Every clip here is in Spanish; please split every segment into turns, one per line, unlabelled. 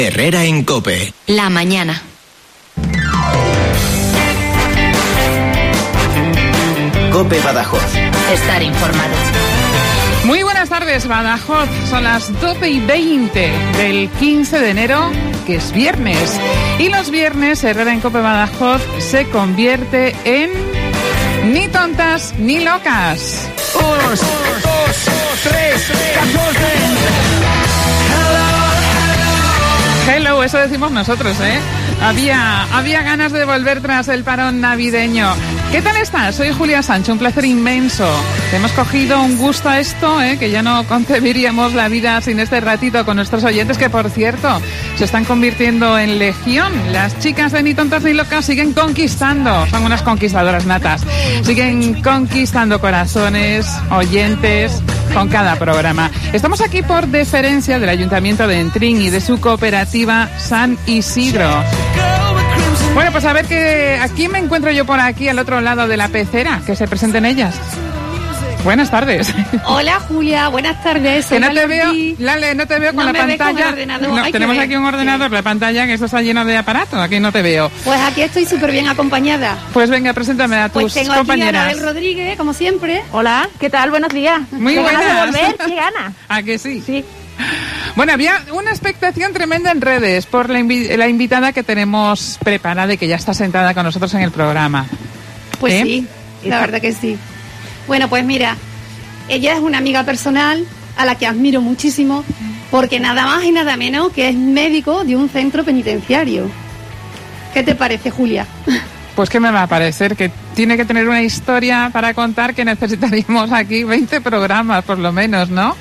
Herrera en COPE.
La mañana.
COPE Badajoz.
Estar informado.
Muy buenas tardes, Badajoz. Son las 12:20 del 15 de enero, que es viernes. Y los viernes, Herrera en COPE Badajoz se convierte en ni tontas ni locas.
1, 2, 3, 14.
Hello, eso decimos nosotros, ¿eh? Había ganas de volver tras el parón navideño. ¿Qué tal estás? Soy Julia Sancho, un placer inmenso. Hemos cogido un gusto a esto, que ya no concebiríamos la vida sin este ratito con nuestros oyentes, que por cierto, se están convirtiendo en legión. Las chicas de Ni Tontas Ni Locas siguen conquistando, son unas conquistadoras natas. Siguen conquistando corazones, oyentes, con cada programa. Estamos aquí por deferencia del Ayuntamiento de Entrín y de su cooperativa San Isidro. Bueno, pues a ver a quién me encuentro yo por aquí al otro lado de la pecera, que se presenten ellas. Buenas tardes.
Hola Julia, buenas tardes.
Que no te veo, Lale, no te veo con la pantalla. No, tenemos aquí un ordenador, la pantalla, que esto está lleno de aparatos, aquí no te veo.
Pues aquí estoy súper bien acompañada.
Pues venga, preséntame a tus
tengo
compañeras.
Aquí a Anabel Rodríguez, como siempre.
Hola, ¿qué tal? Buenos días.
Muy
¿Qué
buenas.
ganas de volver? ¿Qué gana?
¿A que sí?
Sí.
Bueno, había una expectación tremenda en redes por la invitada que tenemos preparada y que ya está sentada con nosotros en el programa.
Pues sí, la verdad que sí. Bueno, pues mira, ella es una amiga personal a la que admiro muchísimo porque nada más y nada menos que es médico de un centro penitenciario. ¿Qué te parece, Julia?
Pues que me va a parecer que tiene que tener una historia para contar que necesitaríamos aquí 20 programas por lo menos, ¿no?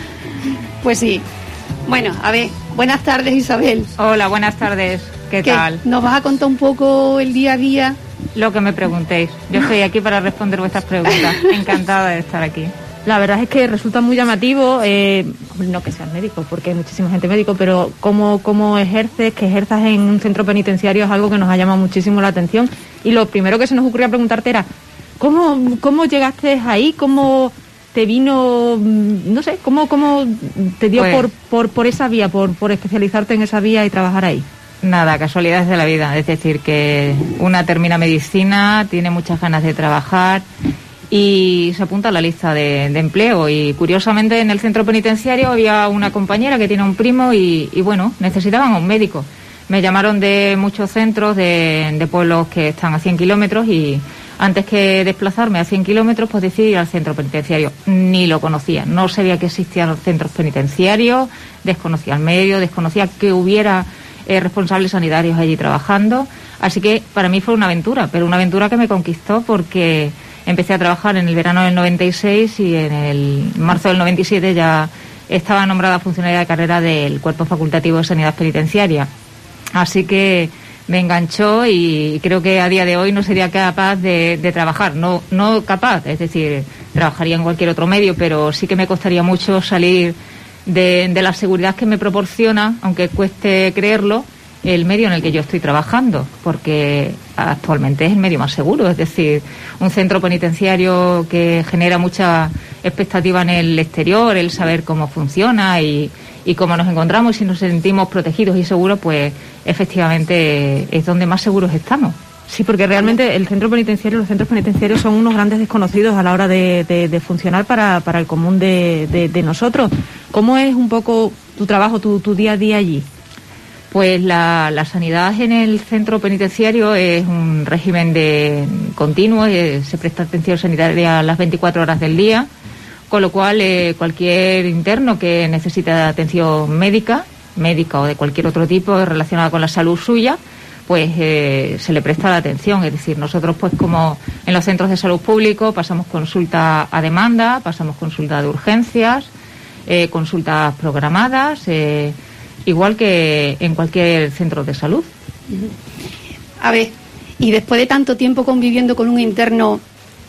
Pues sí. Bueno, a ver, buenas tardes, Isabel.
Hola, buenas tardes. ¿Qué tal?
¿Nos vas a contar un poco el día a día?
Lo que me preguntéis. Yo estoy aquí para responder vuestras preguntas. Encantada de estar aquí. La verdad es que resulta muy llamativo, no que seas médico, porque hay muchísima gente médico, pero cómo ejerces, que ejerzas en un centro penitenciario es algo que nos ha llamado muchísimo la atención. Y lo primero que se nos ocurría preguntarte era, ¿cómo llegaste ahí? ¿Cómo te vino, no sé, cómo te dio pues, por esa vía, por especializarte en esa vía y trabajar ahí?
Nada, casualidades de la vida. Es decir, que una termina medicina, tiene muchas ganas de trabajar y se apunta a la lista de empleo. Y curiosamente en el centro penitenciario había una compañera que tiene un primo y bueno, necesitaban un médico. Me llamaron de muchos centros, de pueblos que están a 100 kilómetros y antes que desplazarme a 100 kilómetros, pues decidí ir al centro penitenciario. Ni lo conocía, no sabía que existían los centros penitenciarios, desconocía el medio, desconocía que hubiera responsables sanitarios allí trabajando. Así que para mí fue una aventura, pero una aventura que me conquistó porque empecé a trabajar en el verano del 96 y en el marzo del 97 ya estaba nombrada funcionaria de carrera del Cuerpo Facultativo de Sanidad Penitenciaria. Así que me enganchó y creo que a día de hoy no sería capaz de trabajar, no capaz, es decir, trabajaría en cualquier otro medio, pero sí que me costaría mucho salir de la seguridad que me proporciona, aunque cueste creerlo, el medio en el que yo estoy trabajando, porque actualmente es el medio más seguro, es decir, un centro penitenciario que genera mucha expectativa en el exterior, el saber cómo funciona y cómo nos encontramos y si nos sentimos protegidos y seguros, pues efectivamente es donde más seguros estamos.
Sí, porque realmente los centros penitenciarios son unos grandes desconocidos a la hora de funcionar para el común de nosotros. ¿Cómo es un poco tu trabajo, tu día a día allí?
Pues la sanidad en el centro penitenciario es un régimen continuo, se presta atención sanitaria las 24 horas del día, con lo cual cualquier interno que necesite atención médica o de cualquier otro tipo relacionada con la salud suya, pues se le presta la atención. Es decir, nosotros pues como en los centros de salud público pasamos consulta a demanda, pasamos consulta de urgencias, consultas programadas, igual que en cualquier centro de salud.
A ver, y después de tanto tiempo conviviendo con un interno,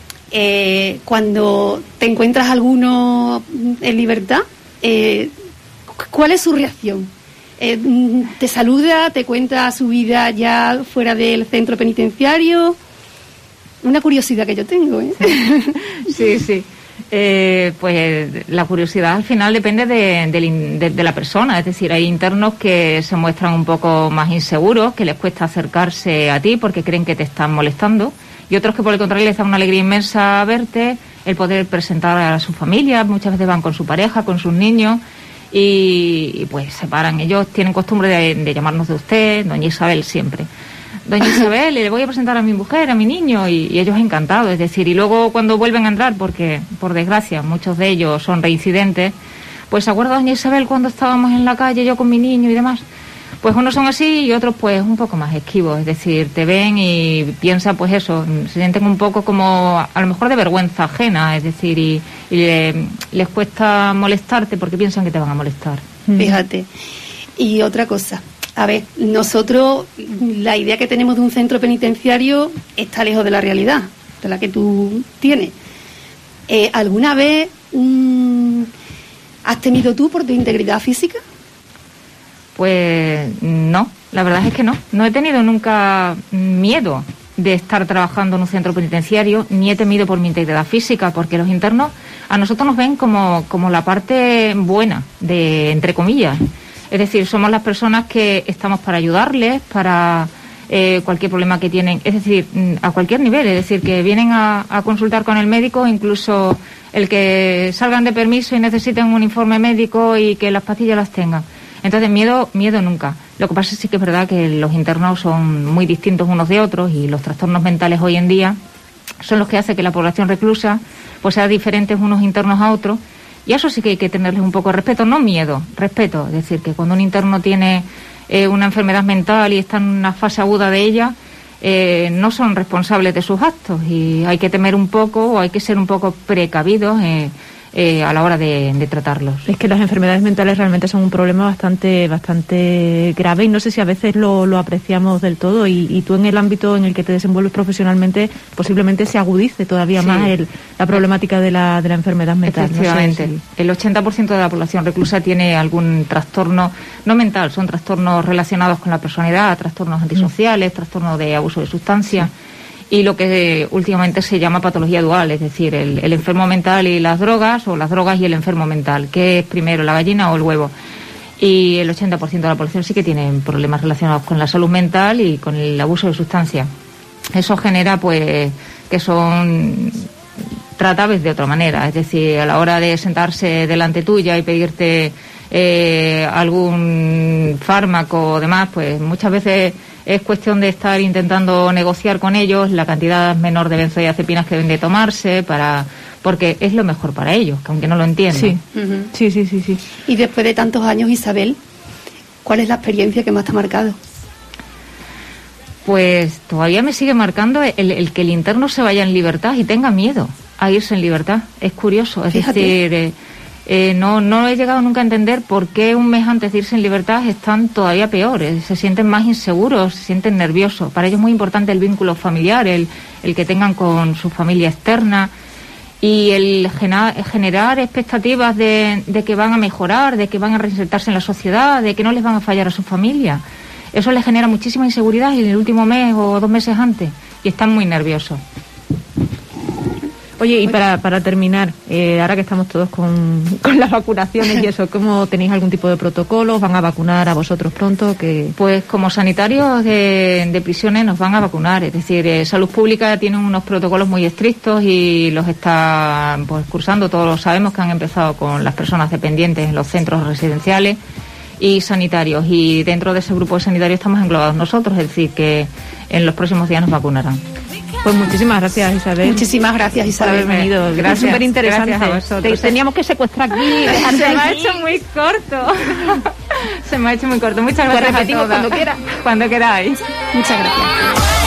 cuando te encuentras alguno en libertad, ¿cuál es su reacción? ¿Te saluda? ¿Te cuenta su vida ya fuera del centro penitenciario? Una curiosidad que yo tengo, ¿eh?
Sí. Pues la curiosidad al final depende de la persona. Es decir, hay internos que se muestran un poco más inseguros, que les cuesta acercarse a ti porque creen que te están molestando, y otros que por el contrario les da una alegría inmensa verte, el poder presentar a su familia. Muchas veces van con su pareja, con sus niños, y pues se paran. Ellos tienen costumbre de llamarnos de usted, doña Isabel, siempre. Doña Isabel, le voy a presentar a mi mujer, a mi niño, y ellos encantados. Es decir, y luego cuando vuelven a entrar, porque por desgracia muchos de ellos son reincidentes, pues ¿se acuerda doña Isabel cuando estábamos en la calle yo con mi niño y demás? Pues unos son así y otros pues un poco más esquivos. Es decir, te ven y piensan pues eso, se sienten un poco como a lo mejor de vergüenza ajena. Es decir, y les cuesta molestarte porque piensan que te van a molestar.
Fíjate. Y otra cosa. A ver, nosotros, la idea que tenemos de un centro penitenciario está lejos de la realidad, de la que tú tienes. ¿Alguna vez has temido tú por tu integridad física?
Pues no, la verdad es que no. No he tenido nunca miedo de estar trabajando en un centro penitenciario, ni he temido por mi integridad física, porque los internos a nosotros nos ven como la parte buena, entre comillas. Es decir, somos las personas que estamos para ayudarles, para cualquier problema que tienen, es decir, a cualquier nivel. Es decir, que vienen a consultar con el médico, incluso el que salgan de permiso y necesiten un informe médico y que las pastillas las tengan. Entonces, miedo nunca. Lo que pasa es que es verdad que los internos son muy distintos unos de otros, y los trastornos mentales hoy en día son los que hacen que la población reclusa pues sea diferente unos internos a otros. Y eso sí que hay que tenerles un poco de respeto, no miedo, respeto. Es decir, que cuando un interno tiene una enfermedad mental y está en una fase aguda de ella, no son responsables de sus actos, y hay que temer un poco, o hay que ser un poco precavidos a la hora de tratarlos.
Es que las enfermedades mentales realmente son un problema bastante grave, y no sé si a veces lo apreciamos del todo, y tú en el ámbito en el que te desenvuelves profesionalmente posiblemente se agudice todavía más la problemática de la enfermedad mental.
Efectivamente, no sé si... El 80% de la población reclusa tiene algún trastorno, no mental, son trastornos relacionados con la personalidad, trastornos antisociales, trastornos de abuso de sustancias. Y lo que últimamente se llama patología dual, es decir, el enfermo mental y las drogas, o las drogas y el enfermo mental. ¿Qué es primero, la gallina o el huevo? Y el 80% de la población sí que tienen problemas relacionados con la salud mental y con el abuso de sustancias. Eso genera, pues, que son tratables de otra manera. Es decir, a la hora de sentarse delante tuya y pedirte algún fármaco o demás, pues muchas veces es cuestión de estar intentando negociar con ellos la cantidad menor de benzodiazepinas que deben de tomarse, porque es lo mejor para ellos, que aunque no lo entiendan.
Sí. Uh-huh. Sí.
Y después de tantos años, Isabel, ¿cuál es la experiencia que más te ha marcado?
Pues todavía me sigue marcando el que el interno se vaya en libertad y tenga miedo a irse en libertad. Es curioso, es decir... no he llegado nunca a entender por qué un mes antes de irse en libertad están todavía peores, se sienten más inseguros, se sienten nerviosos. Para ellos es muy importante el vínculo familiar, el que tengan con su familia externa, y el generar expectativas de que van a mejorar, de que van a reinsertarse en la sociedad, de que no les van a fallar a su familia. Eso les genera muchísima inseguridad en el último mes o 2 meses antes, y están muy nerviosos.
Oye, y para terminar, ahora que estamos todos con las vacunaciones y eso, ¿cómo tenéis algún tipo de protocolo? ¿Os van a vacunar a vosotros pronto?
Pues como sanitarios de prisiones nos van a vacunar. Es decir, Salud Pública tiene unos protocolos muy estrictos y los está pues cursando. Todos lo sabemos, que han empezado con las personas dependientes en los centros residenciales y sanitarios. Y dentro de ese grupo de sanitarios estamos englobados nosotros, es decir, que en los próximos días nos vacunarán.
Pues muchísimas gracias, Isabel.
Muchísimas gracias, Isabel.
Por haber venido.
Gracias.
Súper interesante.
Gracias a vosotros.
Teníamos que secuestrar aquí.
Se me ha hecho muy corto. Se me ha hecho muy corto. Muchas gracias a todos.
Cuando quiera.
Cuando queráis.
Muchas gracias.